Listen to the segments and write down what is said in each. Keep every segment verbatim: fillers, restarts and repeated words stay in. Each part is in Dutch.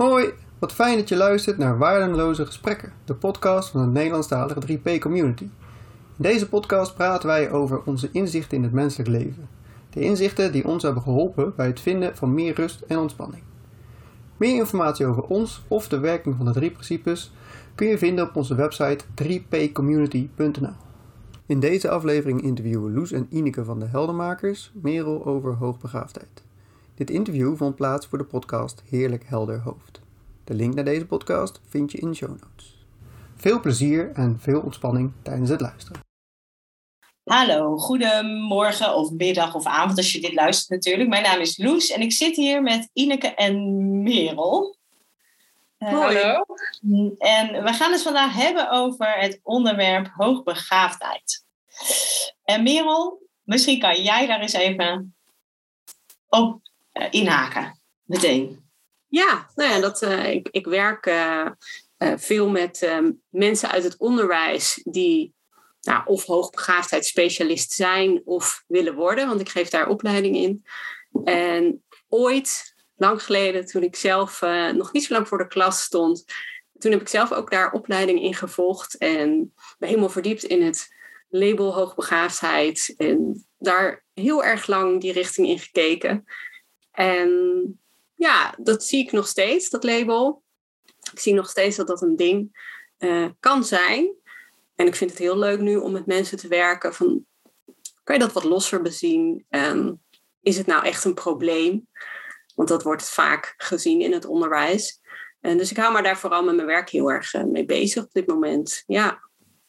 Hoi, wat fijn dat je luistert naar Waardeloze Gesprekken, de podcast van de Nederlandstalige drie P Community. In deze podcast praten wij over onze inzichten in het menselijk leven. De inzichten die ons hebben geholpen bij het vinden van meer rust en ontspanning. Meer informatie over ons of de werking van de drie principes kun je vinden op onze website drie p community punt n l. In deze aflevering interviewen Loes en Ineke van de Heldenmakers Merel over hoogbegaafdheid. Dit interview vond plaats voor de podcast Heerlijk Helder Hoofd. De link naar deze podcast vind je in de show notes. Veel plezier en veel ontspanning tijdens het luisteren. Hallo, goedemorgen of middag of avond als je dit luistert natuurlijk. Mijn naam is Loes en ik zit hier met Ineke en Merel. Uh, Hallo. En we gaan het vandaag hebben over het onderwerp hoogbegaafdheid. En Merel, misschien kan jij daar eens even op uh, inhaken, meteen. Ja, nou ja, dat, uh, ik, ik werk uh, uh, veel met uh, mensen uit het onderwijs die nou, of hoogbegaafdheidsspecialist zijn of willen worden, want ik geef daar opleiding in. En ooit, lang geleden, toen ik zelf uh, nog niet zo lang voor de klas stond, toen heb ik zelf ook daar opleiding in gevolgd en me helemaal verdiept in het label hoogbegaafdheid en daar heel erg lang die richting in gekeken. En ja, dat zie ik nog steeds, dat label. Ik zie nog steeds dat dat een ding uh, kan zijn. En ik vind het heel leuk nu om met mensen te werken. Van, kan je dat wat losser bezien? Um, is het nou echt een probleem? Want dat wordt vaak gezien in het onderwijs. En dus ik hou me daar vooral met mijn werk heel erg uh, mee bezig op dit moment. Ja.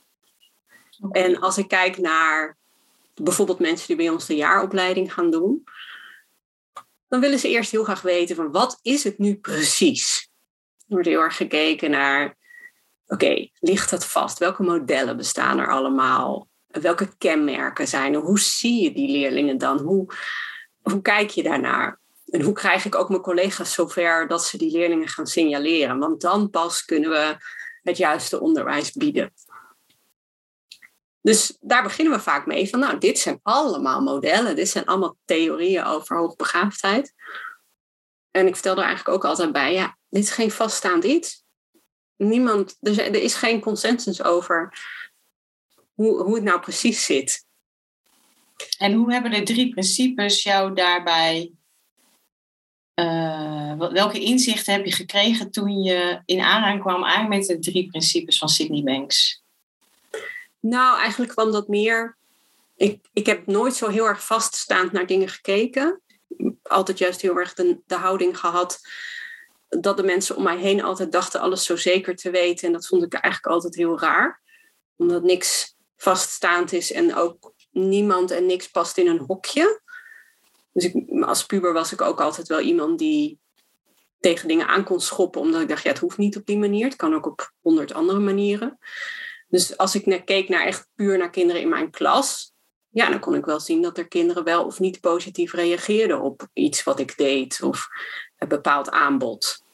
En als ik kijk naar bijvoorbeeld mensen die bij ons de jaaropleiding gaan doen, dan willen ze eerst heel graag weten van wat is het nu precies? Er wordt heel erg gekeken naar, oké, okay, ligt dat vast? Welke modellen bestaan er allemaal? Welke kenmerken zijn er? Hoe zie je die leerlingen dan? Hoe, hoe kijk je daarnaar? En hoe krijg ik ook mijn collega's zover dat ze die leerlingen gaan signaleren? Want dan pas kunnen we het juiste onderwijs bieden. Dus daar beginnen we vaak mee van, nou, dit zijn allemaal modellen. Dit zijn allemaal theorieën over hoogbegaafdheid. En ik vertel er eigenlijk ook altijd bij, ja, dit is geen vaststaand iets. Niemand, er, er is geen consensus over hoe, hoe het nou precies zit. En hoe hebben de drie principes jou daarbij, uh, welke inzichten heb je gekregen toen je in aanraking kwam eigenlijk met de drie principes van Sydney Banks? Nou, eigenlijk kwam dat meer. Ik, ik heb nooit zo heel erg vaststaand naar dingen gekeken. Altijd juist heel erg de, de houding gehad dat de mensen om mij heen altijd dachten alles zo zeker te weten. En dat vond ik eigenlijk altijd heel raar. Omdat niks vaststaand is en ook niemand en niks past in een hokje. Dus ik, als puber was ik ook altijd wel iemand die tegen dingen aan kon schoppen. Omdat ik dacht, ja, het hoeft niet op die manier. Het kan ook op honderd andere manieren. Dus als ik naar, keek naar echt puur naar kinderen in mijn klas, ja, dan kon ik wel zien dat er kinderen wel of niet positief reageerden op iets wat ik deed of een bepaald aanbod.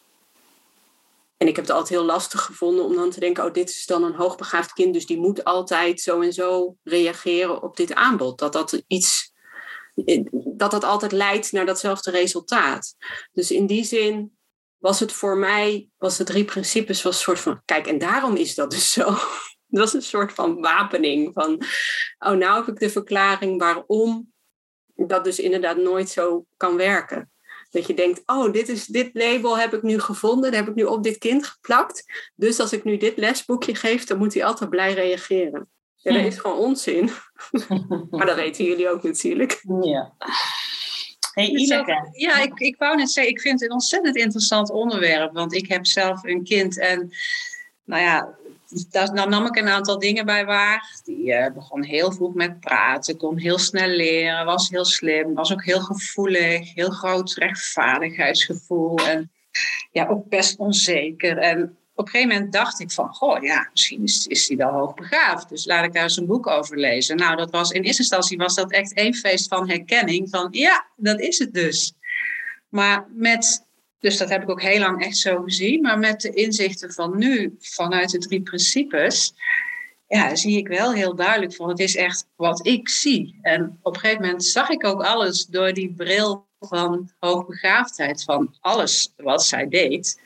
En ik heb het altijd heel lastig gevonden om dan te denken, oh, dit is dan een hoogbegaafd kind, dus die moet altijd zo en zo reageren op dit aanbod. Dat dat iets, dat dat altijd leidt naar datzelfde resultaat. Dus in die zin was het voor mij, was de drie principes was een soort van, kijk, en daarom is dat dus zo. Dat was een soort van wapening van, oh, nou heb ik de verklaring waarom dat dus inderdaad nooit zo kan werken. Dat je denkt, oh, dit, is, dit label heb ik nu gevonden, dat heb ik nu op dit kind geplakt. Dus als ik nu dit lesboekje geef, dan moet hij altijd blij reageren. Ja, dat is gewoon onzin. Maar dat weten jullie ook natuurlijk. Ja. Hey, Ineke. Ja, ik, ik wou net zeggen, ik vind het een ontzettend interessant onderwerp. Want ik heb zelf een kind en, nou ja, daar nam ik een aantal dingen bij waar. Die uh, begon heel vroeg met praten, kon heel snel leren, was heel slim, was ook heel gevoelig, heel groot rechtvaardigheidsgevoel en ja, ook best onzeker. En op een gegeven moment dacht ik van, goh, ja, misschien is, is hij wel hoogbegaafd. Dus laat ik daar eens een boek over lezen. Nou, dat was in eerste instantie was dat echt één feest van herkenning van, ja, dat is het dus. Maar met, dus dat heb ik ook heel lang echt zo gezien. Maar met de inzichten van nu, vanuit de drie principes, ja, zie ik wel heel duidelijk van, het is echt wat ik zie. En op een gegeven moment zag ik ook alles door die bril van hoogbegaafdheid, van alles wat zij deed,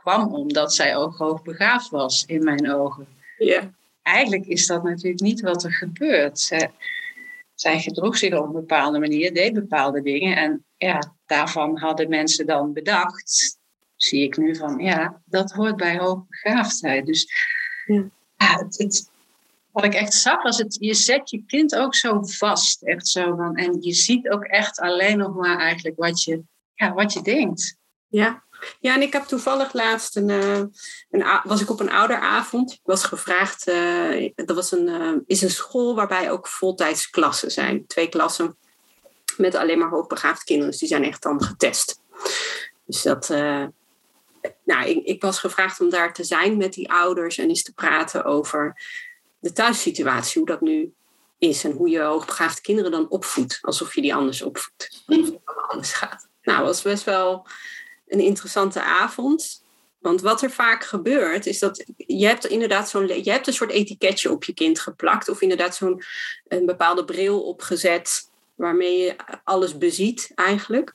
kwam omdat zij ook hoogbegaafd was in mijn ogen. Ja. Eigenlijk is dat natuurlijk niet wat er gebeurt. Zij, zij gedroeg zich op een bepaalde manier, deed bepaalde dingen. En ja, daarvan hadden mensen dan bedacht, zie ik nu van, ja, dat hoort bij hoogbegaafdheid. Dus Ja. ja, het, het, wat ik echt zag was, het, je zet je kind ook zo vast. Echt zo van, en je ziet ook echt alleen nog maar eigenlijk wat je, ja, wat je denkt. Ja. Ja, en ik heb toevallig laatst een, uh, een was ik op een ouderavond. Ik was gevraagd, uh, dat was een, uh, is een school waarbij ook voltijdsklassen zijn. Twee klassen met alleen maar hoogbegaafde kinderen. Dus die zijn echt dan getest. Dus dat, uh, nou, ik, ik was gevraagd om daar te zijn met die ouders en eens te praten over de thuissituatie, hoe dat nu is en hoe je hoogbegaafde kinderen dan opvoedt. Alsof je die anders opvoedt. Alsof het allemaal anders gaat. Nou, dat was best wel een interessante avond. Want wat er vaak gebeurt, is dat je hebt inderdaad zo'n, je hebt een soort etiketje op je kind geplakt. Of inderdaad zo'n een bepaalde bril opgezet waarmee je alles beziet eigenlijk.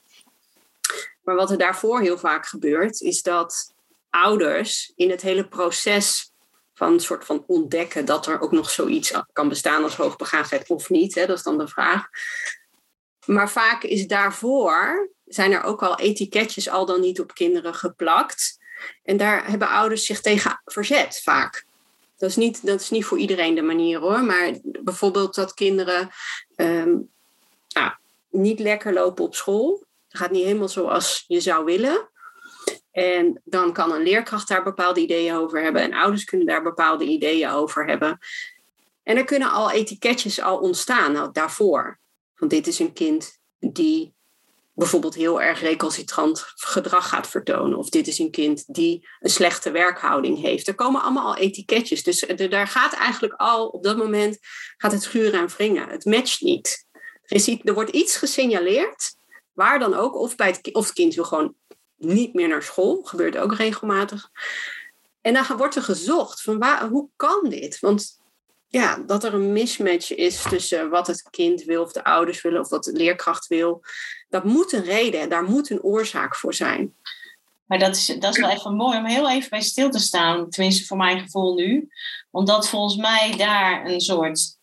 Maar wat er daarvoor heel vaak gebeurt, is dat ouders in het hele proces van een soort van ontdekken dat er ook nog zoiets kan bestaan als hoogbegaafdheid of niet, hè, dat is dan de vraag. Maar vaak is daarvoor, zijn er ook al etiketjes al dan niet op kinderen geplakt. En daar hebben ouders zich tegen verzet vaak. Dat is niet, dat is niet voor iedereen de manier hoor. Maar bijvoorbeeld dat kinderen um, nou, niet lekker lopen op school. Dat gaat niet helemaal zoals je zou willen. En dan kan een leerkracht daar bepaalde ideeën over hebben. En ouders kunnen daar bepaalde ideeën over hebben. En er kunnen al etiketjes al ontstaan nou, daarvoor. Want dit is een kind die bijvoorbeeld heel erg recalcitrant gedrag gaat vertonen. Of dit is een kind die een slechte werkhouding heeft. Er komen allemaal al etiketjes. Dus er, daar gaat eigenlijk al, op dat moment, gaat het schuren en wringen. Het matcht niet. Er, is, er wordt iets gesignaleerd, waar dan ook. Of, bij het, of het kind wil gewoon niet meer naar school. Gebeurt ook regelmatig. En dan wordt er gezocht van waar, hoe kan dit? Want ja, dat er een mismatch is tussen wat het kind wil of de ouders willen of wat de leerkracht wil. Dat moet een reden, daar moet een oorzaak voor zijn. Maar dat is, dat is wel even mooi om heel even bij stil te staan. Tenminste voor mijn gevoel nu. Omdat volgens mij daar een soort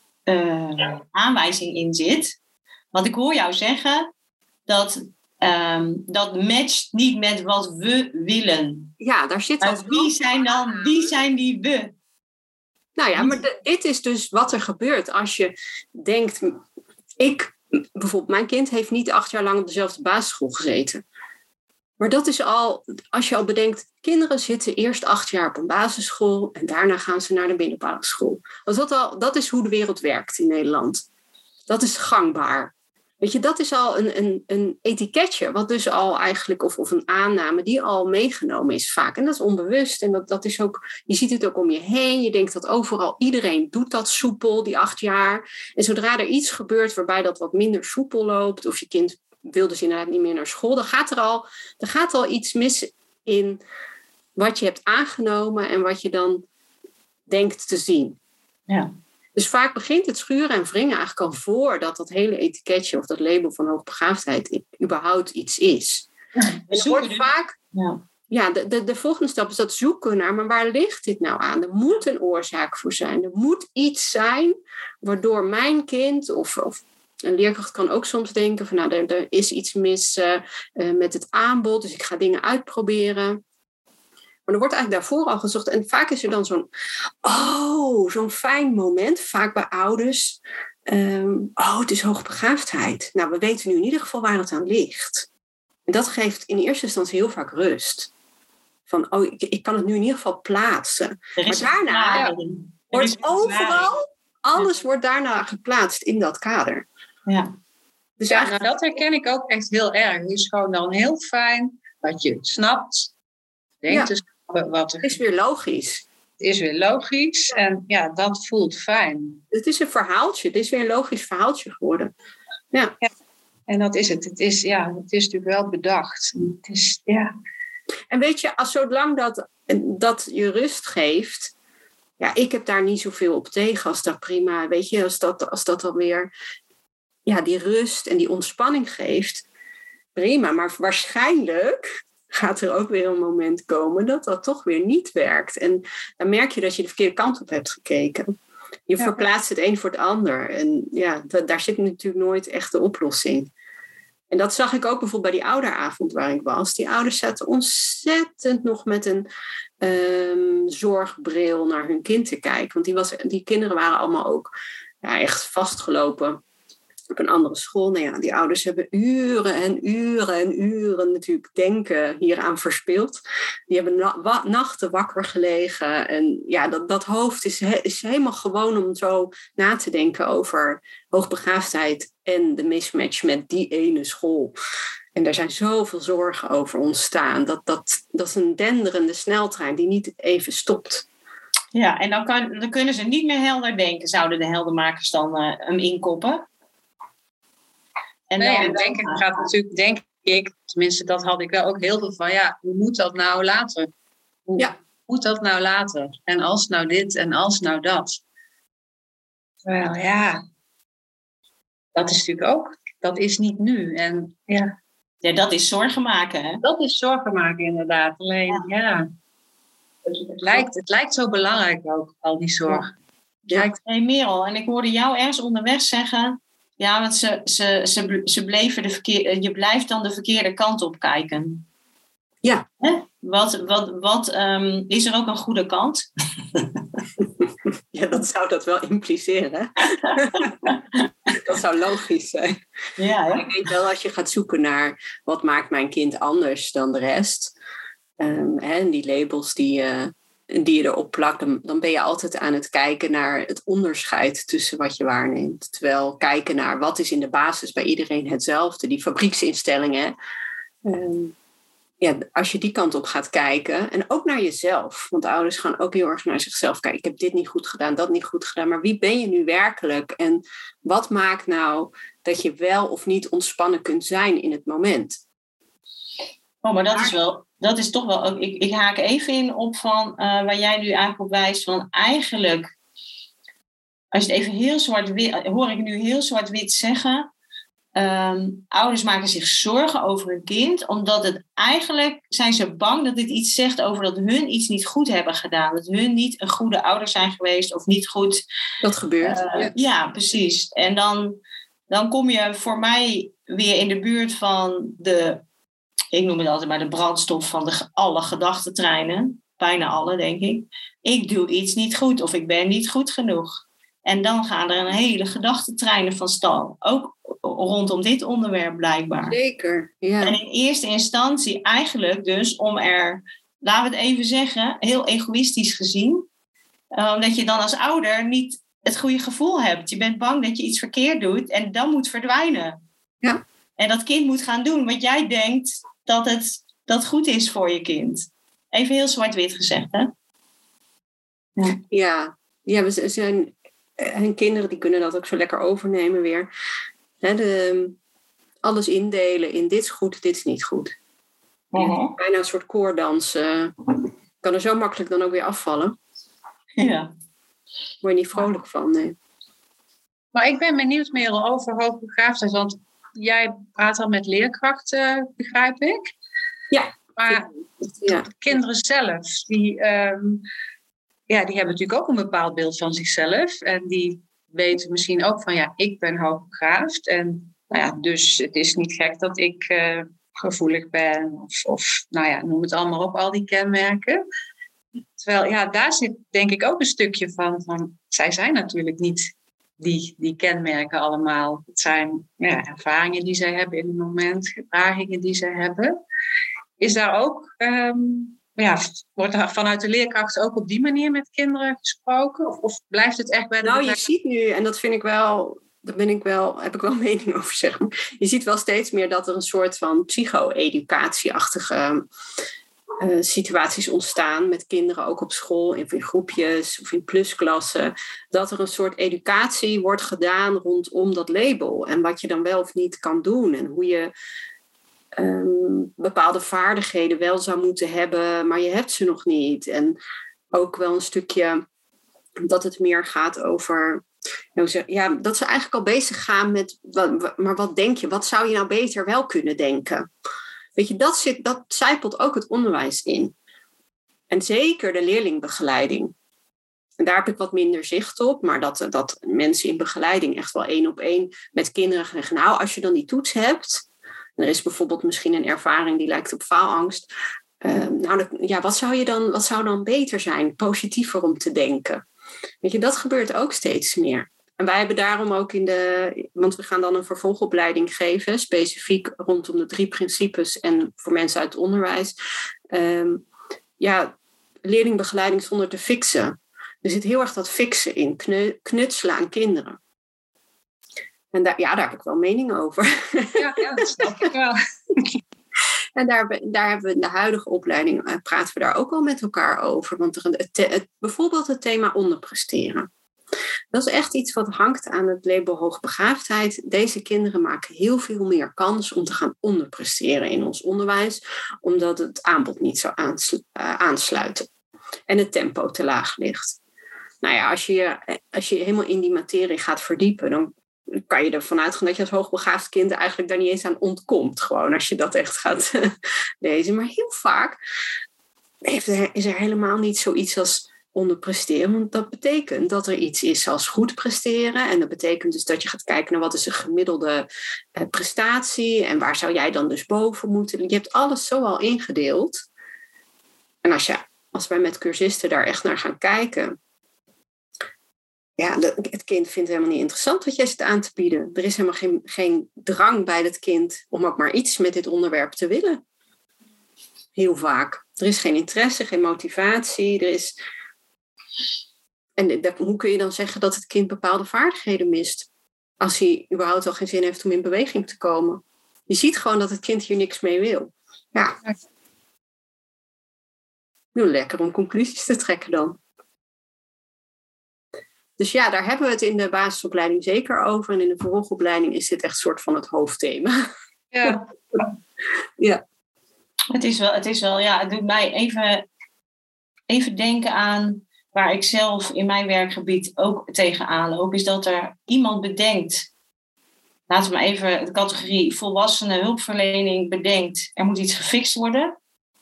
uh, aanwijzing in zit. Want ik hoor jou zeggen dat um, dat matcht niet met wat we willen. Ja, daar zit wat. Wie zijn dan, wie zijn die we? Nou ja, maar de, dit is dus wat er gebeurt als je denkt, ik, bijvoorbeeld mijn kind heeft niet acht jaar lang op dezelfde basisschool gezeten. Maar dat is al, als je al bedenkt, kinderen zitten eerst acht jaar op een basisschool en daarna gaan ze naar de middelbare school. Dus dat, al, dat is hoe de wereld werkt in Nederland. Dat is gangbaar. Weet je, dat is al een, een, een etiketje, wat dus al eigenlijk, of, of een aanname die al meegenomen is vaak. En dat is onbewust. En dat, dat is ook, je ziet het ook om je heen. Je denkt dat overal iedereen doet dat soepel, die acht jaar. En zodra er iets gebeurt waarbij dat wat minder soepel loopt, of je kind wil dus inderdaad niet meer naar school, dan gaat er al, er gaat al iets mis in wat je hebt aangenomen en wat je dan denkt te zien. Ja. Dus vaak begint het schuren en wringen eigenlijk al voordat dat hele etiketje of dat label van hoogbegaafdheid überhaupt iets is. Ja, en er wordt vaak, ja. ja, de, de, de volgende stap is dat zoeken naar, maar waar ligt dit nou aan? Er moet een oorzaak voor zijn. Er moet iets zijn waardoor mijn kind, of, of een leerkracht kan ook soms denken van, nou, er, er is iets mis uh, uh, met het aanbod, dus ik ga dingen uitproberen. Maar er wordt eigenlijk daarvoor al gezocht. En vaak is er dan zo'n, oh, zo'n fijn moment. Vaak bij ouders. Um, oh, het is hoogbegaafdheid. Nou, we weten nu in ieder geval waar het aan ligt. En dat geeft in eerste instantie heel vaak rust. Van, oh, ik, ik kan het nu in ieder geval plaatsen. Maar daarna ja, wordt overal, alles wordt daarna geplaatst in dat kader. Ja. Dus ja, nou, dat herken ik ook echt heel erg. Het is gewoon dan heel fijn dat je snapt. Denkt ja. dus wat er het is weer logisch. Het is weer logisch en ja, dat voelt fijn. Het is een verhaaltje. Het is weer een logisch verhaaltje geworden. Ja. ja. En dat is het. Het is, ja, het is natuurlijk wel bedacht. Het is, ja. En weet je, als zolang dat, dat je rust geeft, ja, ik heb daar niet zoveel op tegen als dat prima, weet je, als dat, als dat dan weer, ja, die rust en die ontspanning geeft, prima. Maar waarschijnlijk gaat er ook weer een moment komen dat dat toch weer niet werkt. En dan merk je dat je de verkeerde kant op hebt gekeken. Je ja. verplaatst het een voor het ander. En ja, d- daar zit natuurlijk nooit echt de oplossing. En dat zag ik ook bijvoorbeeld bij die ouderavond waar ik was. Die ouders zaten ontzettend nog met een um, zorgbril naar hun kind te kijken. Want die, was, die kinderen waren allemaal ook ja, echt vastgelopen op een andere school. Nou ja, die ouders hebben uren en uren en uren natuurlijk denken hieraan verspild. Die hebben na- wa- nachten wakker gelegen. En ja, dat, dat hoofd is, he- is helemaal gewoon om zo na te denken over hoogbegaafdheid en de mismatch met die ene school. En daar zijn zoveel zorgen over ontstaan. Dat, dat, dat is een denderende sneltrein die niet even stopt. Ja, en dan, kan, dan kunnen ze niet meer helder denken. Zouden de heldermakers dan uh, hem inkoppen? En nee, dan, en denken gaat natuurlijk, denk ik, tenminste dat had ik wel ook heel veel van, ja, hoe moet dat nou later? Hoe ja. moet dat nou later? En als nou dit en als nou dat? Wel ja, dat is natuurlijk ook, dat is niet nu. En ja, ja dat is zorgen maken, hè? Dat is zorgen maken, inderdaad. Alleen, ja, ja het, het, lijkt, het lijkt zo belangrijk ook, al die zorg. Ja. Lijkt... Hey Merel, en ik hoorde jou ergens onderweg zeggen, ja, want ze, ze, ze, ze bleven de verkeer, je blijft dan de verkeerde kant op kijken. Ja. Hè? Wat, wat, wat um, is er ook een goede kant? Ja, dat zou dat wel impliceren. Dat zou logisch zijn. Ja, hè? Ik denk wel, als je gaat zoeken naar wat maakt mijn kind anders dan de rest. Um, en die labels die, uh, die je erop plakt, dan, dan ben je altijd aan het kijken naar het onderscheid tussen wat je waarneemt. Terwijl kijken naar wat is in de basis bij iedereen hetzelfde. Die fabrieksinstellingen. Um, ja, als je die kant op gaat kijken. En ook naar jezelf. Want ouders gaan ook heel erg naar zichzelf kijken. Ik heb dit niet goed gedaan, dat niet goed gedaan. Maar wie ben je nu werkelijk? En wat maakt nou dat je wel of niet ontspannen kunt zijn in het moment? Oh, maar dat is wel, dat is toch wel, ik, ik haak even in op van uh, waar jij nu eigenlijk op wijst van eigenlijk, als je het even heel zwart-wit, hoor ik nu heel zwart-wit zeggen, um, ouders maken zich zorgen over hun kind, omdat het eigenlijk zijn ze bang dat dit iets zegt over dat hun iets niet goed hebben gedaan, dat hun niet een goede ouder zijn geweest of niet goed. Dat gebeurt. Uh, ja. ja, precies. En dan, dan kom je voor mij weer in de buurt van de, ik noem het altijd maar de brandstof van de, alle gedachtentreinen. Bijna alle, denk ik. Ik doe iets niet goed of ik ben niet goed genoeg. En dan gaan er een hele gedachtentreinen van stal. Ook rondom dit onderwerp blijkbaar. Zeker, ja. En in eerste instantie eigenlijk dus om er, laten we het even zeggen, heel egoïstisch gezien. Omdat uh, je dan als ouder niet het goede gevoel hebt. Je bent bang dat je iets verkeerd doet en dan moet verdwijnen. Ja. En dat kind moet gaan doen wat jij denkt dat het dat goed is voor je kind. Even heel zwart-wit gezegd, hè? Ja, ja, ja we zijn, en kinderen die kunnen dat ook zo lekker overnemen weer. He, de, alles indelen in dit is goed, dit is niet goed. Uh-huh. Bijna een soort koordans. Uh, kan er zo makkelijk dan ook weer afvallen. Ja. Word je niet vrolijk van, nee. Maar ik ben benieuwd, Merel, over hoogbegaafdheid. Want jij praat al met leerkrachten, begrijp ik. Ja. Maar ja. kinderen zelf, die, um, ja, die hebben natuurlijk ook een bepaald beeld van zichzelf. En die weten misschien ook van, ja, ik ben hoogbegaafd. En nou ja, dus het is niet gek dat ik uh, gevoelig ben. Of, of, nou ja, noem het allemaal op, al die kenmerken. Terwijl, ja, daar zit denk ik ook een stukje van, van zij zijn natuurlijk niet die, die kenmerken allemaal. Het zijn ja, ervaringen die zij hebben in het moment, gedragingen die zij hebben. Is daar ook, um, ja, wordt er vanuit de leerkrachten ook op die manier met kinderen gesproken? Of, of blijft het echt bij de... Nou, bedrijf... je ziet nu, en dat vind ik wel, daar ben ik wel, heb ik wel een mening over zeg maar. Je ziet wel steeds meer dat er een soort van psycho-educatieachtige uh, situaties ontstaan met kinderen ook op school, of in groepjes of in plusklassen. Dat er een soort educatie wordt gedaan rondom dat label. En wat je dan wel of niet kan doen. En hoe je Um, bepaalde vaardigheden wel zou moeten hebben, maar je hebt ze nog niet. En ook wel een stukje dat het meer gaat over... Nou, ja, dat ze eigenlijk al bezig gaan met... Maar wat denk je? Wat zou je nou beter wel kunnen denken? Weet je, dat, zit, dat zijpelt ook het onderwijs in. En zeker de leerlingbegeleiding. En daar heb ik wat minder zicht op. Maar dat, dat mensen in begeleiding echt wel één op één met kinderen gaan zeggen, nou, als je dan die toets hebt. Er is bijvoorbeeld misschien een ervaring die lijkt op faalangst. Uh, nou, ja, wat zou, je dan, wat zou dan beter zijn? Positiever om te denken. Weet je, dat gebeurt ook steeds meer. En wij hebben daarom ook in de... Want we gaan dan een vervolgopleiding geven. Specifiek rondom de drie principes. En voor mensen uit het onderwijs. Um, ja, leerlingbegeleiding zonder te fixen. Er zit heel erg dat fixen in. Knutselen aan kinderen. En daar, ja, daar heb ik wel mening over. Ja, ja, dat snap ik wel. En daar, daar hebben we in de huidige opleiding, uh, praten we daar ook al met elkaar over. Want er, het, het, bijvoorbeeld het thema onderpresteren. Dat is echt iets wat hangt aan het label hoogbegaafdheid. Deze kinderen maken heel veel meer kans om te gaan onderpresteren in ons onderwijs. Omdat het aanbod niet zou aanslu- uh, aansluiten. En het tempo te laag ligt. Nou ja, als je, als je helemaal in die materie gaat verdiepen, dan kan je ervan uitgaan dat je als hoogbegaafd kind eigenlijk daar niet eens aan ontkomt. Gewoon als je dat echt gaat lezen. Maar heel vaak heeft er, is er helemaal niet zoiets als onderpresteren. Want dat betekent dat er iets is als goed presteren. En dat betekent dus dat je gaat kijken naar wat is een gemiddelde eh, prestatie. En waar zou jij dan dus boven moeten. Je hebt alles zo al ingedeeld. En als, je, als wij met cursisten daar echt naar gaan kijken. Ja, het kind vindt het helemaal niet interessant wat jij zit aan te bieden. Er is helemaal geen, geen drang bij het kind om ook maar iets met dit onderwerp te willen. Heel vaak. Er is geen interesse, geen motivatie. Er is... En dat, hoe kun je dan zeggen dat het kind bepaalde vaardigheden mist? Als hij überhaupt al geen zin heeft om in beweging te komen. Je ziet gewoon dat het kind hier niks mee wil. Ja. Heel lekker om conclusies te trekken dan. Dus ja, daar hebben we het in de basisopleiding zeker over. En in de vervolgopleiding is dit echt een soort van het hoofdthema. Ja. Ja. Het is wel, het is wel, ja, het doet mij even, even denken aan waar ik zelf in mijn werkgebied ook tegenaan loop. Is dat er iemand bedenkt, laten we maar even de categorie volwassenen hulpverlening bedenkt. Er moet iets gefixt worden.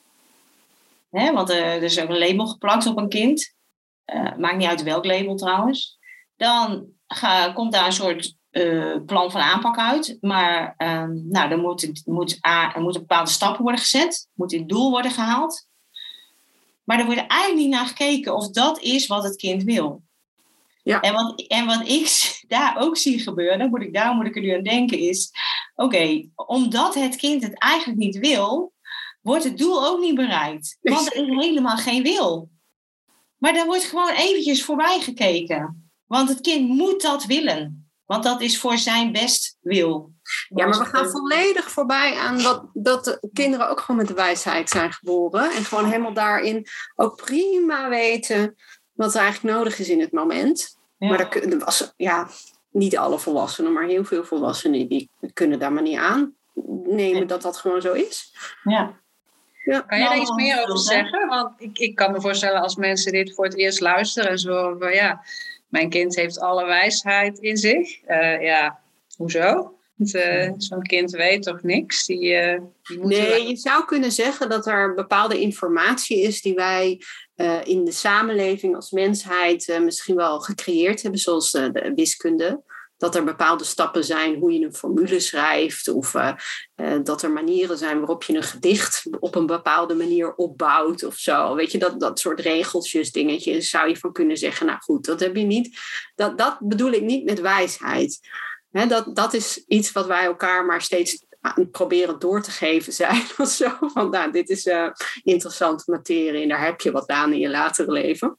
Hè, want er, er is ook een label geplakt op een kind. Uh, maakt niet uit welk label trouwens. Dan ga, komt daar een soort uh, plan van aanpak uit. Maar uh, nou, er moeten moet, er moet bepaalde stappen worden gezet. Er moet een doel worden gehaald. Maar er wordt eigenlijk niet naar gekeken of dat is wat het kind wil. Ja. En, wat, en wat ik daar ook zie gebeuren, moet ik, daar moet ik er nu aan denken, is... Oké, okay, omdat het kind het eigenlijk niet wil, wordt het doel ook niet bereikt. Want er is helemaal geen wil. Maar daar wordt gewoon eventjes voorbij gekeken. Want het kind moet dat willen. Want dat is voor zijn best wil. Ja, maar we gaan volledig voorbij aan dat, dat de kinderen ook gewoon met de wijsheid zijn geboren. En gewoon helemaal daarin ook prima weten wat er eigenlijk nodig is in het moment. Ja. Maar er, er was, ja, niet alle volwassenen, maar heel veel volwassenen die kunnen daar maar niet aan nemen ja. dat dat gewoon zo is. Ja. Ja. Kan je daar iets meer over zeggen? Want ik, ik kan me voorstellen als mensen dit voor het eerst luisteren en zo van ja, mijn kind heeft alle wijsheid in zich. Uh, ja, hoezo? Want, uh, zo'n kind weet toch niks? Die, uh, die moet nee, wel... je zou kunnen zeggen dat er bepaalde informatie is die wij uh, in de samenleving als mensheid uh, misschien wel gecreëerd hebben, zoals uh, de wiskunde. Dat er bepaalde stappen zijn hoe je een formule schrijft. Of uh, uh, dat er manieren zijn waarop je een gedicht op een bepaalde manier opbouwt of zo. Weet je, dat, dat soort regeltjes, dingetjes zou je van kunnen zeggen. Nou goed, dat heb je niet. Dat, dat bedoel ik niet met wijsheid. He, dat, dat is iets wat wij elkaar maar steeds proberen door te geven zijn. Of zo. Van, nou, dit is uh, interessante materie en daar heb je wat aan in je latere leven.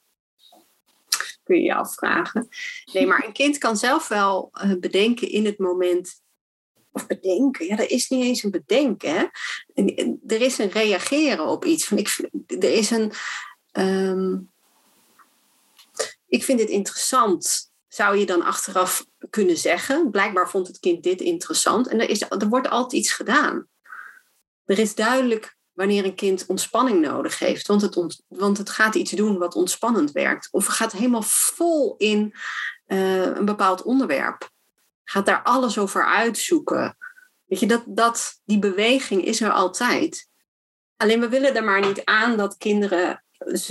Kun je je afvragen. Nee, maar een kind kan zelf wel uh, bedenken in het moment. Of bedenken, ja, er is niet eens een bedenken. Hè? Er is een reageren op iets. Van, ik, er is een... Um, ik vind dit interessant. Zou je dan achteraf kunnen zeggen. Blijkbaar vond het kind dit interessant. En er, is, er wordt altijd iets gedaan. Er is duidelijk wanneer een kind ontspanning nodig heeft. Want het, ont, want het gaat iets doen wat ontspannend werkt. Of het gaat helemaal vol in uh, een bepaald onderwerp. Gaat daar alles over uitzoeken. Weet je, dat, dat, die beweging is er altijd. Alleen we willen er maar niet aan dat kinderen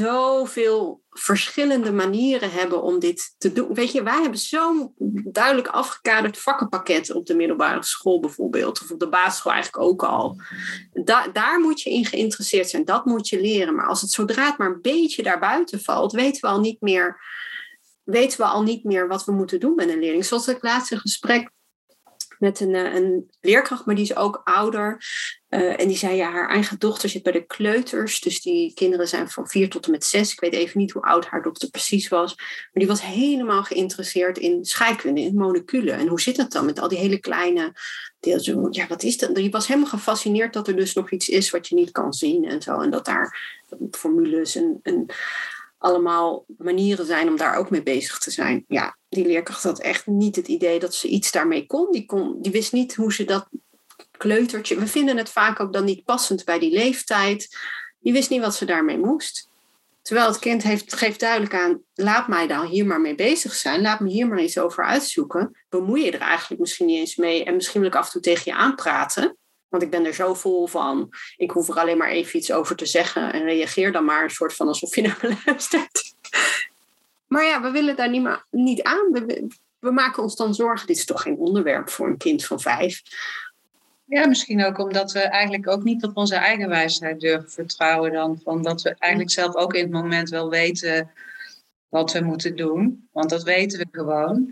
zoveel verschillende manieren hebben om dit te doen. Weet je, wij hebben zo'n duidelijk afgekaderd vakkenpakket op de middelbare school bijvoorbeeld. Of op de basisschool eigenlijk ook al. Da- daar moet je in geïnteresseerd zijn. Dat moet je leren. Maar als het zodra het maar een beetje daarbuiten valt, weten we al niet meer, weten we al niet meer wat we moeten doen met een leerling. Zoals ik laatst een gesprek met een, een leerkracht, maar die is ook ouder. Uh, en die zei, ja, haar eigen dochter zit bij de kleuters. Dus die kinderen zijn van vier tot en met zes. Ik weet even niet hoe oud haar dochter precies was. Maar die was helemaal geïnteresseerd in scheikunde, in moleculen. En hoe zit dat dan met al die hele kleine... Die, ja, wat is dat? Die was helemaal gefascineerd dat er dus nog iets is wat je niet kan zien en zo. En dat daar formules en... en allemaal manieren zijn om daar ook mee bezig te zijn. Ja, die leerkracht had echt niet het idee dat ze iets daarmee kon. Die, kon, die wist niet hoe ze dat kleutertje... We vinden het vaak ook dan niet passend bij die leeftijd. Die wist niet wat ze daarmee moest. Terwijl het kind heeft, geeft duidelijk aan... laat mij dan hier maar mee bezig zijn. Laat me hier maar eens over uitzoeken. Bemoei je er eigenlijk misschien niet eens mee. En misschien wil ik af en toe tegen je aanpraten. Want ik ben er zo vol van. Ik hoef er alleen maar even iets over te zeggen. En reageer dan maar een soort van alsof je naar me luistert. Maar ja, we willen daar niet, ma- niet aan. We, we maken ons dan zorgen. Dit is toch geen onderwerp voor een kind van vijf. Ja, misschien ook omdat we eigenlijk ook niet op onze eigen wijsheid durven vertrouwen dan. Van dat we eigenlijk zelf ook in het moment wel weten wat we moeten doen. Want dat weten we gewoon.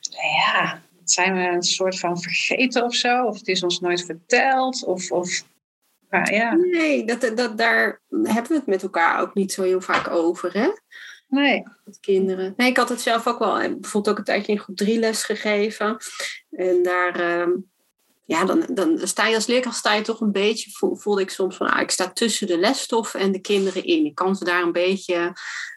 Ja, zijn we een soort van vergeten of zo? Of het is ons nooit verteld? Of, of maar ja. Nee, dat, dat, daar hebben we het met elkaar ook niet zo heel vaak over, hè? Nee. Met kinderen. Nee, ik had het zelf ook wel. Bijvoorbeeld ook een tijdje in groep drie les gegeven. En daar... Um, Ja, dan, dan sta je als leerkracht sta je toch een beetje, voelde ik soms van, ah, ik sta tussen de lesstof en de kinderen in. Ik kan ze daar een beetje,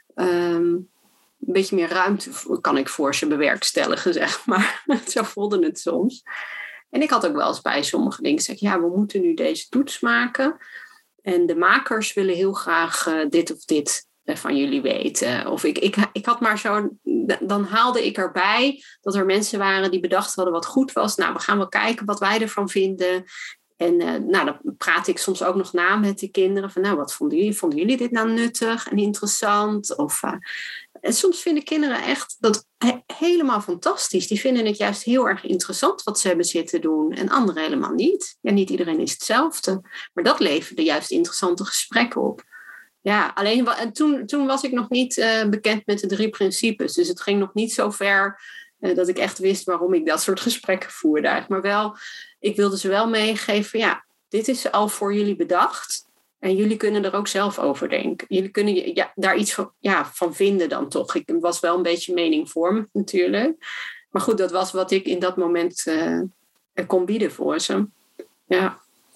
um, een beetje meer ruimte, kan ik voor ze bewerkstelligen, zeg maar. Zo voelde het soms. En ik had ook wel eens bij sommige dingen gezegd, ja, we moeten nu deze toets maken. En de makers willen heel graag uh, dit of dit van jullie weten. Of ik, ik, ik had maar zo... Dan haalde ik erbij dat er mensen waren die bedacht hadden wat goed was. Nou, we gaan wel kijken wat wij ervan vinden. En uh, nou, dan praat ik soms ook nog na met de kinderen. Van nou, wat vonden jullie? Vonden jullie dit nou nuttig en interessant? Of, uh, en soms vinden kinderen echt dat he- helemaal fantastisch. Die vinden het juist heel erg interessant wat ze hebben zitten doen. En anderen helemaal niet. Ja, niet iedereen is hetzelfde. Maar dat leverde juist interessante gesprekken op. Ja, alleen toen, toen was ik nog niet uh, bekend met de drie principes. Dus het ging nog niet zo ver uh, dat ik echt wist waarom ik dat soort gesprekken voerde. Maar wel, ik wilde ze wel meegeven, ja, dit is al voor jullie bedacht. En jullie kunnen er ook zelf over denken. Jullie kunnen ja, daar iets van, ja, van vinden dan toch. Ik was wel een beetje meningvormend natuurlijk. Maar goed, dat was wat ik in dat moment uh, kon bieden voor ze. Ja.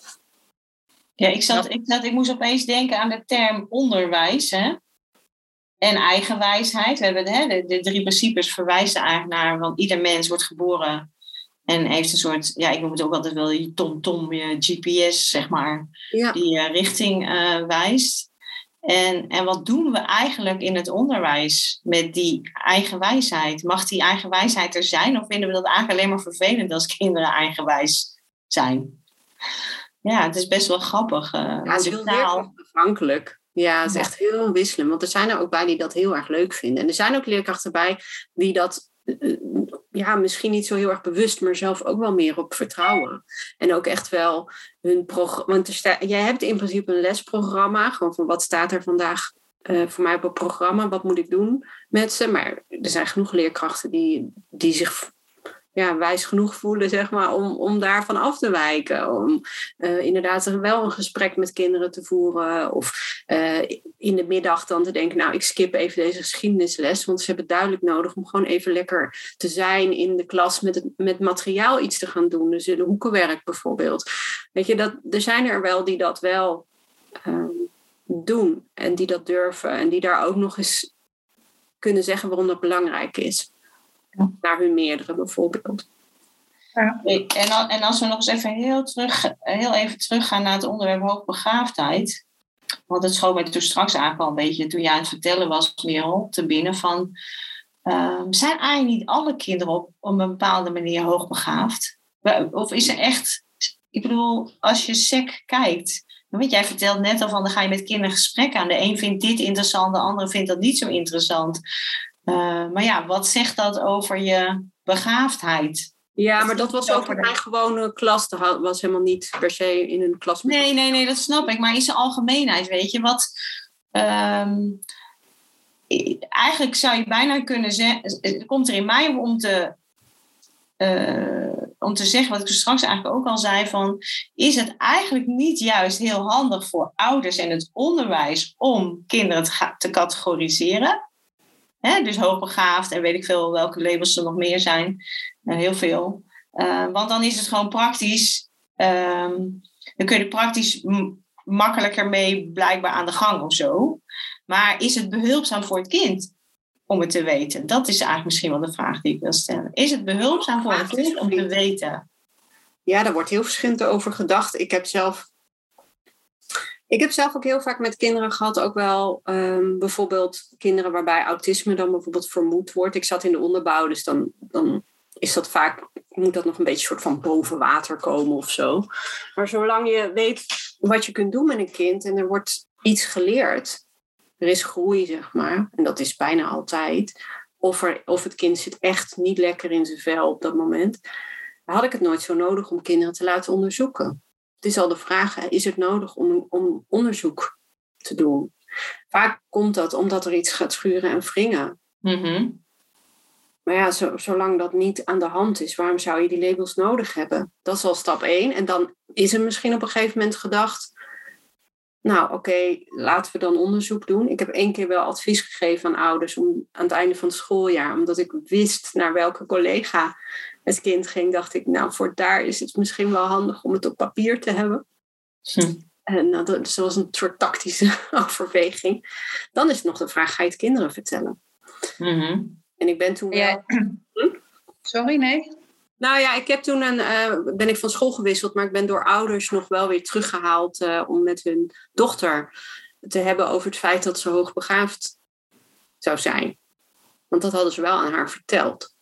Ja, ik, zat, ik, zat, ik moest opeens denken aan de term onderwijs, hè? En eigenwijsheid. We hebben hè, de, de drie principes verwijzen eigenlijk naar, want ieder mens wordt geboren en heeft een soort, ja, ik noem het ook altijd wel je tom-tom, je G P S, zeg maar, ja. die uh, richting uh, wijst. En, en wat doen we eigenlijk in het onderwijs met die eigenwijsheid? Mag die eigenwijsheid er zijn of vinden we dat eigenlijk alleen maar vervelend als kinderen eigenwijs zijn? Ja, het is best wel grappig. Uh, ja, het is heel leerkrachtafhankelijk. Ja, het is ja. echt heel wisselend. Want er zijn er ook bij die dat heel erg leuk vinden. En er zijn ook leerkrachten bij die dat uh, ja, misschien niet zo heel erg bewust, maar zelf ook wel meer op vertrouwen. En ook echt wel hun programma. Want er sta, jij hebt in principe een lesprogramma. Gewoon van wat staat er vandaag uh, voor mij op het programma? Wat moet ik doen met ze? Maar er zijn genoeg leerkrachten die, die zich... Ja, wijs genoeg voelen, zeg maar, om, om daarvan af te wijken. Om uh, inderdaad wel een gesprek met kinderen te voeren. Of uh, in de middag dan te denken, nou, ik skip even deze geschiedenisles. Want ze hebben het duidelijk nodig om gewoon even lekker te zijn in de klas met, het, met materiaal iets te gaan doen. Dus de hoekenwerk bijvoorbeeld. Weet je, dat, er zijn er wel die dat wel uh, doen. En die dat durven. En die daar ook nog eens kunnen zeggen waarom dat belangrijk is. Naar hun meerdere bijvoorbeeld. Ja. En, en als we nog eens even heel, terug, heel even teruggaan naar het onderwerp hoogbegaafdheid. Want het schoot mij toen straks eigenlijk al een beetje, toen jij aan het vertellen was, Merel, te binnen van... Um, zijn eigenlijk niet alle kinderen op, op een bepaalde manier hoogbegaafd? Of is er echt ik bedoel, als je S E C kijkt, weet jij vertelt net al van, dan ga je met kinderen gesprekken aan. De een vindt dit interessant, de andere vindt dat niet zo interessant. Uh, maar ja, wat zegt dat over je begaafdheid? Ja, maar dat was ook in mijn gewone klas. Dat was helemaal niet per se in een klas. Nee, nee, nee, dat snap ik. Maar in zijn algemeenheid, weet je, wat... Um, eigenlijk zou je bijna kunnen zeggen... Het komt er in mij om te... Uh, om te zeggen, wat ik straks eigenlijk ook al zei, van, is het eigenlijk niet juist heel handig voor ouders en het onderwijs om kinderen te, ga- te categoriseren? Hè, dus hoogbegaafd en weet ik veel welke labels er nog meer zijn. Uh, heel veel. Uh, want dan is het gewoon praktisch, um, dan kun je er praktisch m- makkelijker mee blijkbaar aan de gang of zo. Maar is het behulpzaam voor het kind om het te weten? Dat is eigenlijk misschien wel de vraag die ik wil stellen. Is het behulpzaam voor het kind om te weten? Ja, daar wordt heel verschillend over gedacht. Ik heb zelf, ik heb zelf ook heel vaak met kinderen gehad, ook wel um, bijvoorbeeld kinderen waarbij autisme dan bijvoorbeeld vermoed wordt. Ik zat in de onderbouw, dus dan, dan is dat vaak, moet dat nog een beetje soort van boven water komen of zo. Maar zolang je weet wat je kunt doen met een kind en er wordt iets geleerd, er is groei, zeg maar, en dat is bijna altijd, of, er, of het kind zit echt niet lekker in zijn vel op dat moment, dan had ik het nooit zo nodig om kinderen te laten onderzoeken. Het is al de vraag, is het nodig om, om onderzoek te doen? Vaak komt dat omdat er iets gaat schuren en wringen. Mm-hmm. Maar ja, zo, zolang dat niet aan de hand is, waarom zou je die labels nodig hebben? Dat is al stap één. En dan is er misschien op een gegeven moment gedacht, nou oké, okay, laten we dan onderzoek doen. Ik heb één keer wel advies gegeven aan ouders om, aan het einde van het schooljaar, omdat ik wist naar welke collega het kind ging, dacht ik, nou voor daar is het misschien wel handig om het op papier te hebben. Hm. En nou, dat, dus dat was een soort tactische overweging. Dan is het nog de vraag, ga je het kinderen vertellen? Mm-hmm. En ik ben toen wel... Ja. Hm? Sorry, nee? Nou ja, ik heb toen een, uh, ben ik van school gewisseld, maar ik ben door ouders nog wel weer teruggehaald uh, om met hun dochter te hebben over het feit dat ze hoogbegaafd zou zijn. Want dat hadden ze wel aan haar verteld.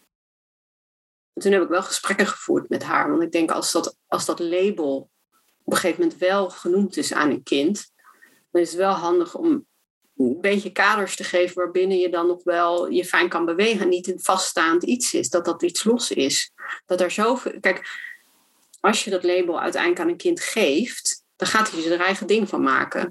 En toen heb ik wel gesprekken gevoerd met haar, want ik denk als dat, als dat label op een gegeven moment wel genoemd is aan een kind, dan is het wel handig om een beetje kaders te geven waarbinnen je dan nog wel je fijn kan bewegen en niet een vaststaand iets is, dat dat iets los is. Dat er zoveel... Kijk, als je dat label uiteindelijk aan een kind geeft, dan gaat hij er zijn eigen ding van maken.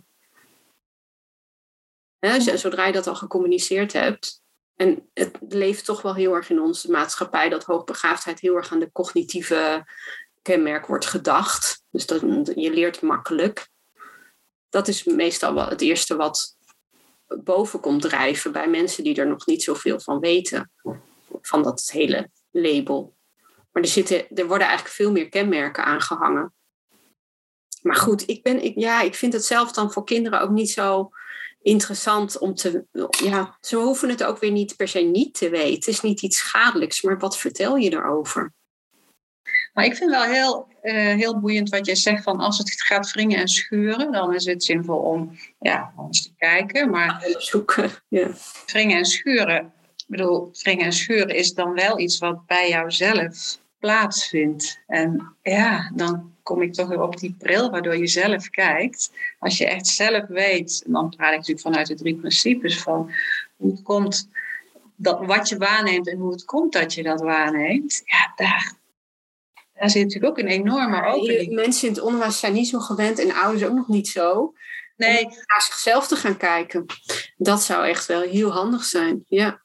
He, zodra je dat al gecommuniceerd hebt, en het leeft toch wel heel erg in onze maatschappij dat hoogbegaafdheid heel erg aan de cognitieve kenmerk wordt gedacht. Dus dat, je leert makkelijk. Dat is meestal wel het eerste wat boven komt drijven bij mensen die er nog niet zoveel van weten. Van dat hele label. Maar er, zitten, er worden eigenlijk veel meer kenmerken aangehangen. Maar goed, ik, ben, ik, ja, ik vind het zelf dan voor kinderen ook niet zo interessant om te... Ja, ze hoeven het ook weer niet per se niet te weten. Het is niet iets schadelijks, maar wat vertel je erover? Maar ik vind wel heel, uh, heel boeiend wat jij zegt van als het gaat wringen en schuren, dan is het zinvol om ja, eens te kijken. Maar onderzoeken, ja. Wringen en schuren, ik bedoel, wringen en schuren is dan wel iets wat bij jouzelf plaatsvindt. En ja, dan kom ik toch weer op die bril waardoor je zelf kijkt. Als je echt zelf weet, en dan praat ik natuurlijk vanuit de drie principes van hoe het komt, dat, wat je waarneemt en hoe het komt dat je dat waarneemt. Ja, daar... Daar zit natuurlijk ook een enorme opening. Mensen in het onderwijs zijn niet zo gewend en ouders ook nog niet zo. Nee. Om naar zichzelf te gaan kijken. Dat zou echt wel heel handig zijn. Ja.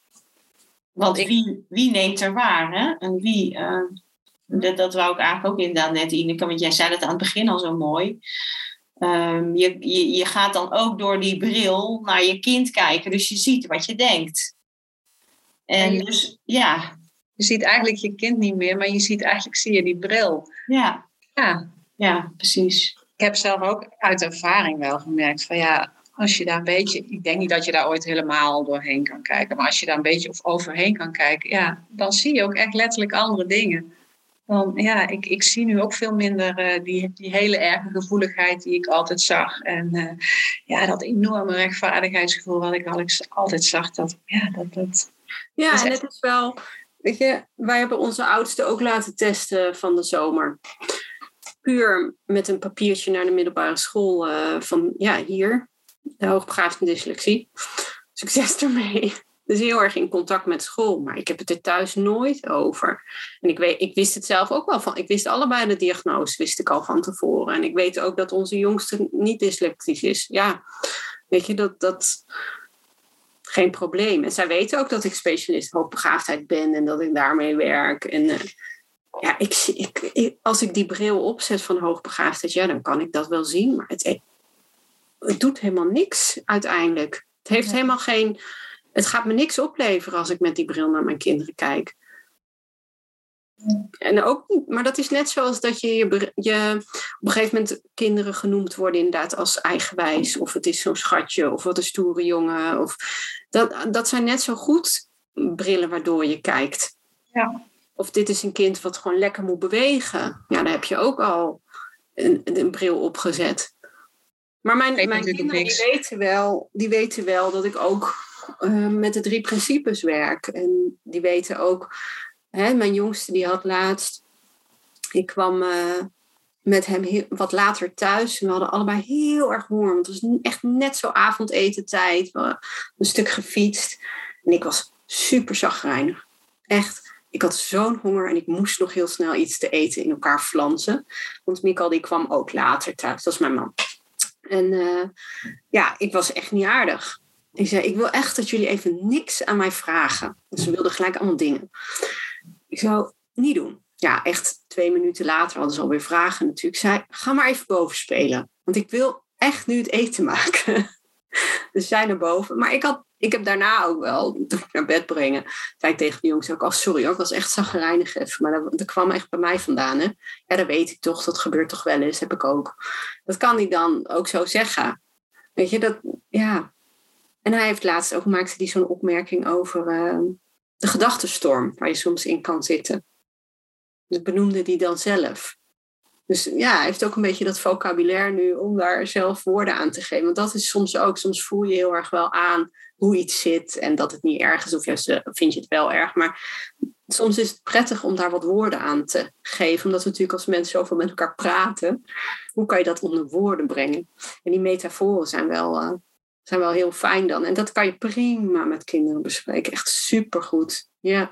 Want wie, wie neemt er waar? Hè? En wie, uh, dat, dat wou ik eigenlijk ook inderdaad net, Ineke, want jij zei dat aan het begin al zo mooi. Um, je, je, je gaat dan ook door die bril naar je kind kijken. Dus je ziet wat je denkt. En, en je, dus, ja... Je ziet eigenlijk je kind niet meer, maar je ziet eigenlijk zie je die bril. Ja, ja. ja, precies. Ik heb zelf ook uit ervaring wel gemerkt van ja, als je daar een beetje, ik denk niet dat je daar ooit helemaal doorheen kan kijken, maar als je daar een beetje overheen kan kijken, ja, dan zie je ook echt letterlijk andere dingen. Dan, ja, ik, ik zie nu ook veel minder uh, die, die hele erge gevoeligheid die ik altijd zag. En uh, ja, dat enorme rechtvaardigheidsgevoel wat ik altijd zag, dat, ja, dat, dat... Ja, dat en het is wel... Weet je, wij hebben onze oudste ook laten testen van de zomer. puur met een papiertje naar de middelbare school uh, van, ja, hier, de hoogbegaafde dyslexie. Succes ermee. Dus heel erg in contact met school. Maar ik heb het er thuis nooit over. En ik, weet, ik wist het zelf ook wel van. Ik wist allebei de diagnose, wist ik al van tevoren. En ik weet ook dat onze jongste niet dyslectisch is. Ja, weet je, dat... dat geen probleem. En zij weten ook dat ik specialist hoogbegaafdheid ben en dat ik daarmee werk. En uh, ja, ik, ik, ik, als ik die bril opzet van hoogbegaafdheid, ja, dan kan ik dat wel zien. Maar het, het doet helemaal niks uiteindelijk. Het heeft helemaal geen... Het gaat me niks opleveren als ik met die bril naar mijn kinderen kijk. En ook niet, maar dat is net zoals dat je, je, je op een gegeven moment kinderen genoemd worden inderdaad als eigenwijs. Of het is zo'n schatje, of wat een stoere jongen. Of, dat, dat zijn net zo goed brillen waardoor je kijkt. Ja. Of dit is een kind wat gewoon lekker moet bewegen. Ja, daar heb je ook al een, een bril opgezet. Maar mijn, mijn kinderen die weten, wel, die weten wel dat ik ook uh, met de drie principes werk. En die weten ook... Hè, mijn jongste die had laatst... Ik kwam uh, met hem heel, wat later thuis. En we hadden allebei heel erg honger. Want het was echt net zo avondetentijd. We hadden een stuk gefietst. En ik was super chagrijnig. Echt. Ik had zo'n honger. En ik moest nog heel snel iets te eten in elkaar flansen. Want Mikal die kwam ook later thuis. Dat is mijn man. En uh, ja, ik was echt niet aardig. Ik zei, ik wil echt dat jullie even niks aan mij vragen. Dus ze wilden gelijk allemaal dingen. Ik zou niet doen. Ja, echt twee minuten later hadden ze alweer vragen natuurlijk. Ik zei, ga maar even boven spelen. Want ik wil echt nu het eten maken. Dus zij naar boven. Maar ik, had, ik heb daarna ook wel, toen ik naar bed brengen, zei ik tegen de jongens ook, oh sorry hoor, ik was echt chagrijnig even. Maar dat, dat kwam echt bij mij vandaan. Hè? Ja, dat weet ik toch, dat gebeurt toch wel eens, heb ik ook. Dat kan hij dan ook zo zeggen. Weet je, dat, ja. En hij heeft laatst ook, maakte hij zo'n opmerking over uh, de gedachtenstorm, waar je soms in kan zitten. Dat benoemde hij dan zelf. Dus ja, hij heeft ook een beetje dat vocabulaire nu om daar zelf woorden aan te geven. Want dat is soms ook, soms voel je heel erg wel aan hoe iets zit en dat het niet erg is. Of juist uh, vind je het wel erg. Maar soms is het prettig om daar wat woorden aan te geven. Omdat we natuurlijk als mensen zoveel met elkaar praten. Hoe kan je dat onder woorden brengen? En die metaforen zijn wel... Uh, zijn wel heel fijn dan. En dat kan je prima met kinderen bespreken. Echt supergoed. Ja.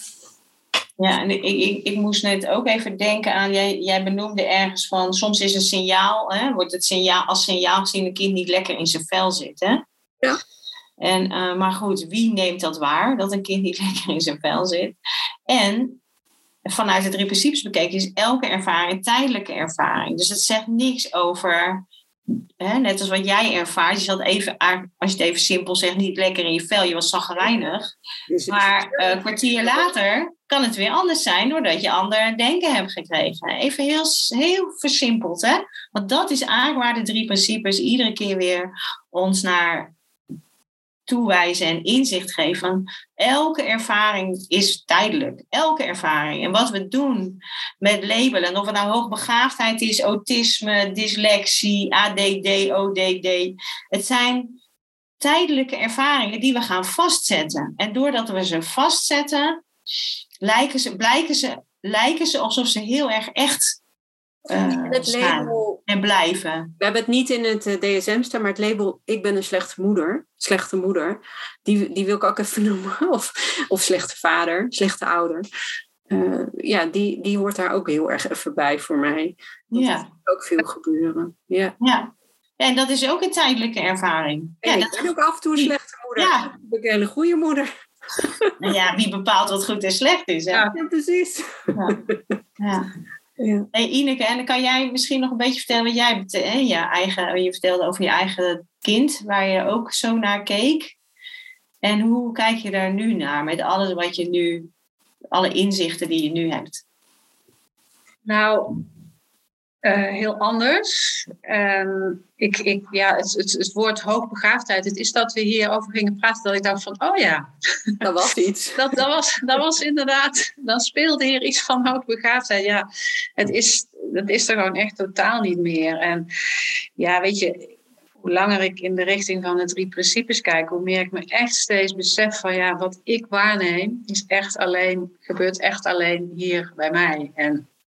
Ja, en ik, ik, ik moest net ook even denken aan... Jij, jij benoemde ergens van... Soms is een signaal... Hè, wordt het signaal als signaal gezien... een kind niet lekker in zijn vel zit. Hè? Ja. En, uh, maar goed, wie neemt dat waar? Dat een kind niet lekker in zijn vel zit. En... vanuit de drie principes bekeken... is elke ervaring een tijdelijke ervaring. Dus het zegt niks over... He, net als wat jij ervaart, je zat even, als je het even simpel zegt, niet lekker in je vel, je was chagrijnig. Maar uh, een kwartier later kan het weer anders zijn, doordat je ander denken hebt gekregen. Even heel, heel versimpeld, hè? Want dat is eigenlijk waar de drie principes iedere keer weer ons naar toewijzen en inzicht geven. Elke ervaring is tijdelijk. Elke ervaring. En wat we doen met labelen, of het nou hoogbegaafdheid is, autisme, dyslexie, A D D, O D D. Het zijn tijdelijke ervaringen die we gaan vastzetten. En doordat we ze vastzetten, lijken ze, blijken ze, lijken ze alsof ze heel erg echt Uh, het label, en blijven. We hebben het niet in het uh, D S M staan, maar het label ik ben een slechte moeder, slechte moeder, die, die wil ik ook even noemen. Of, of slechte vader, slechte ouder. Uh, ja, die, die hoort daar ook heel erg even bij voor mij. Want ja. Er moet ook veel gebeuren. Ja. Ja. En dat is ook een tijdelijke ervaring. Ja, ja, ik dat ben ook af en toe een slechte moeder. Ja. Ik ben een hele goede moeder. Nou ja, wie bepaalt wat goed en slecht is? Hè? Ja, ja, precies. Ja. Ja. Ja. Hey Ineke, en dan kan jij misschien nog een beetje vertellen wat jij hè, je eigen, je vertelde over je eigen kind, waar je ook zo naar keek. En hoe kijk je daar nu naar met alles wat je nu, alle inzichten die je nu hebt? Nou, uh, heel anders. Um, ik, ik, ja, het, het, het woord hoogbegaafdheid, het is dat we hierover gingen praten, dat ik dacht van, oh ja. Dat was iets. dat, dat, was, dat was inderdaad, dan speelde hier iets van hoogbegaafdheid. Ja, het is, dat is er gewoon echt totaal niet meer. En ja, weet je, hoe langer ik in de richting van de drie principes kijk, hoe meer ik me echt steeds besef van, ja, wat ik waarneem, is echt alleen, gebeurt echt alleen hier bij mij. En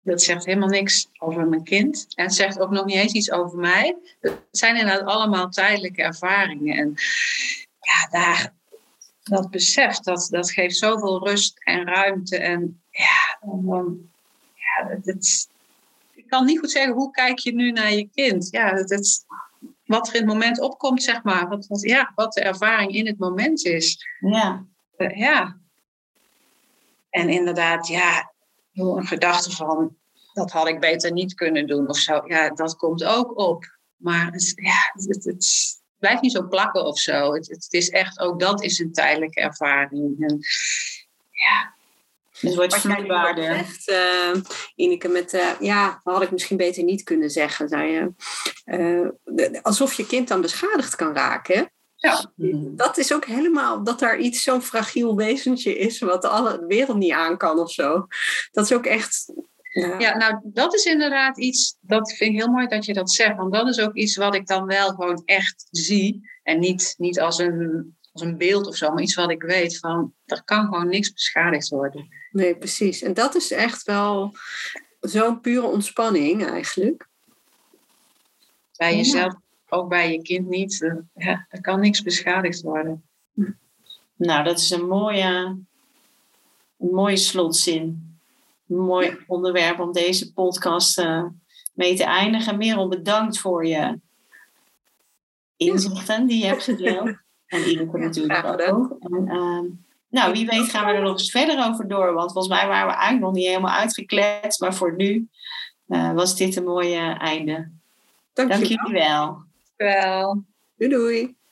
Dat zegt helemaal niks over mijn kind. En het zegt ook nog niet eens iets over mij. Het zijn inderdaad allemaal tijdelijke ervaringen. En ja, daar, dat besef, dat, dat geeft zoveel rust en ruimte. En ja, dan, ja het, het, ik kan niet goed zeggen, hoe kijk je nu naar je kind? Ja, het, het, wat er in het moment opkomt, zeg maar. Wat, wat, ja, wat de ervaring in het moment is. Ja. Uh, ja. En inderdaad, ja, een gedachte van, dat had ik beter niet kunnen doen of zo. Ja, dat komt ook op. Maar het, ja, het, het blijft niet zo plakken of zo. Het, het is echt, ook dat is een tijdelijke ervaring. En, ja. Het wordt Wat jij vloeibaarder. zegt, uh, Ineke, met uh, ja, dat had ik misschien beter niet kunnen zeggen. Zei je. Uh, de, alsof je kind dan beschadigd kan raken. Ja. Dat is ook helemaal, dat daar iets zo'n fragiel wezentje is, wat alle de wereld niet aan kan of zo. Dat is ook echt... Ja. ja, nou, dat is inderdaad iets, dat vind ik heel mooi dat je dat zegt. Want dat is ook iets wat ik dan wel gewoon echt zie. En niet, niet als, een, als een beeld of zo, maar iets wat ik weet van, er kan gewoon niks beschadigd worden. Nee, precies. En dat is echt wel zo'n pure ontspanning eigenlijk. Bij jezelf, ja. Ook bij je kind niet. Ja, er kan niks beschadigd worden. Nou, dat is een mooie, een mooie slotzin. Een mooi ja. onderwerp om deze podcast uh, mee te eindigen. Merel, bedankt voor je inzichten die je hebt gedeeld. En Ineke ja, natuurlijk ook. En, uh, nou, wie weet gaan we er nog eens verder over door. Want volgens mij waren we eigenlijk nog niet helemaal uitgekletst. Maar voor nu uh, was dit een mooie einde. Dank, Dank je jullie wel. Wel. Doei doei.